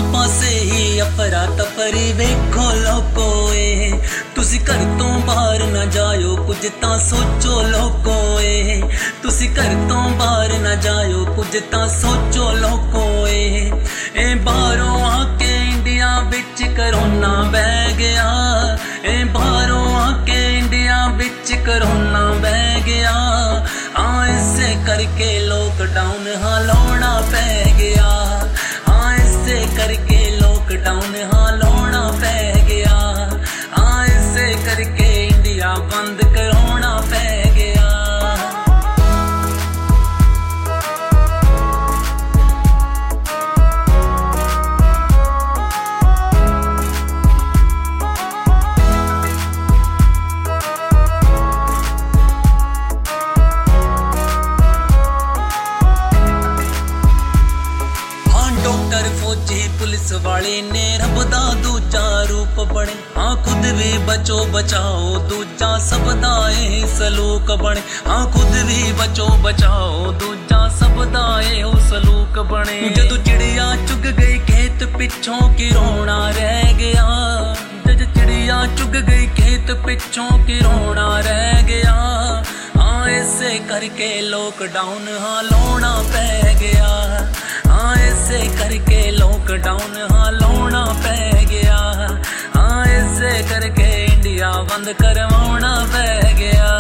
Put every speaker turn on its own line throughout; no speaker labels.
पासे ही अफरा तफरी वेखो लोको ए तुसी घर तो बाहर ना जायो कुछ ता सोचो लोको ए तुसी घर तो बाहर ना जायो कुछ ता सोचो लोको ए बाहरों आके इंडिया बिच करोना बह गया ए बाहरों आके इंडिया बिच करोना बह गया ऐसे करके लॉकडाउन हाँ लौना पै गया ऐसे करके लॉकडाउन हाँ लौना पै गया ऐसे करके इंडिया बंद कराना पै गया। फौजी पुलिस वाले ने रब दा दूजा रूप बने हाँ खुद भी बचो बचाओ दूजा सबदा ए सलूक बने हाँ खुद भी बचो बचाओ दूजा सबदा ए सलूक बने। जदू चिड़िया चुग गई खेत पिछों की रोना रह गया जद चिड़िया चुग गई खेत पिछों की रोना रह गया ऐसे करके लॉकडाउन हाँ लौना पै गया ऐसे करके लॉकडाउन हाँ लौना पै गया ऐसे करके इंडिया बंद करवाना पै गया।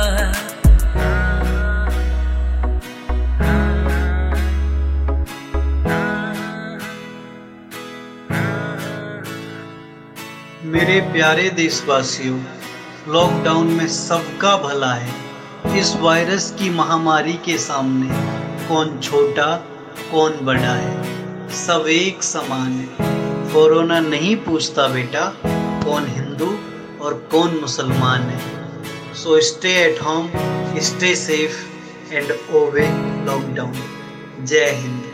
मेरे प्यारे देशवासियों, लॉकडाउन में सबका भला है। इस वायरस की महामारी के सामने कौन छोटा कौन बड़ा है, सब एक समान है। कोरोना नहीं पूछता बेटा कौन हिंदू और कौन मुसलमान है। So stay at home, stay safe and obey lockdown. जय हिंद।